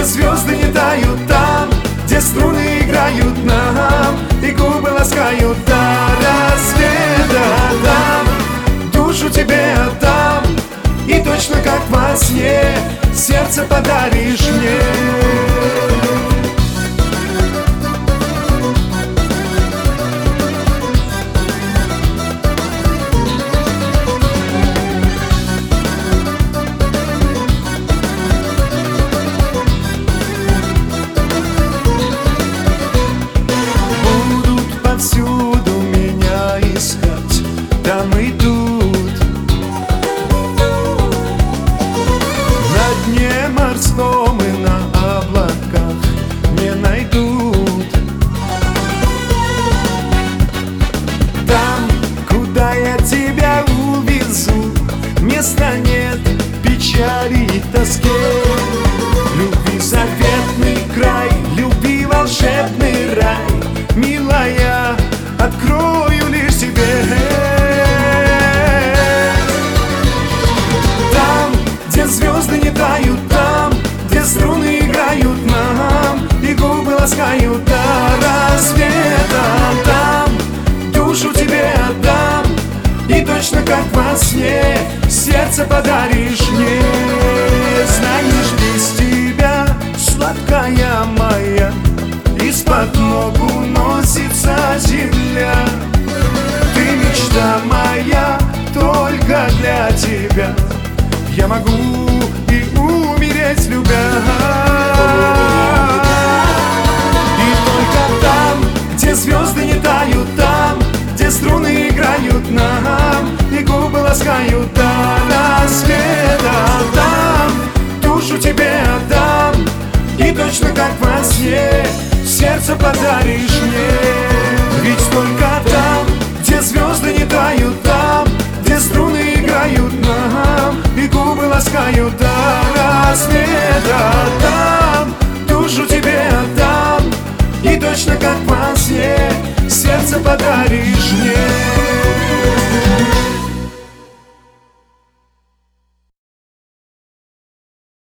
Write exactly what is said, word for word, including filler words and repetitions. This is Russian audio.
где звезды не тают, там, где струны играют нам и губы ласкают до рассвета. Там душу тебе отдам, и точно как во сне сердце подаришь мне. Повсюду меня искать, там идут. На дне морском и на облаках не найдут. Там, куда я тебя увезу, места нет печали и тоске. Любви заветный край, любви волшебный рай, милая, открою лишь тебе. Там, где звезды не тают, там, где струны играют нам и губы ласкают до рассвета. Там душу тебе отдам, и точно как во сне сердце подаришь мне. Знаешь, без тебя, сладкая моя, из-под ног уносится земля. Ты мечта моя, только для тебя я могу и умереть, любя. И только там, где звезды не тают, там, где струны играют нам и губы ласкают до рассвета. Там душу тебе отдам, и точно как во сне сердце подаришь мне. Ведь только там, где звезды не тают, там, где струны играют нам и губы ласкают до рассвета. Там душу тебе отдам, и точно как во сне сердце подаришь мне.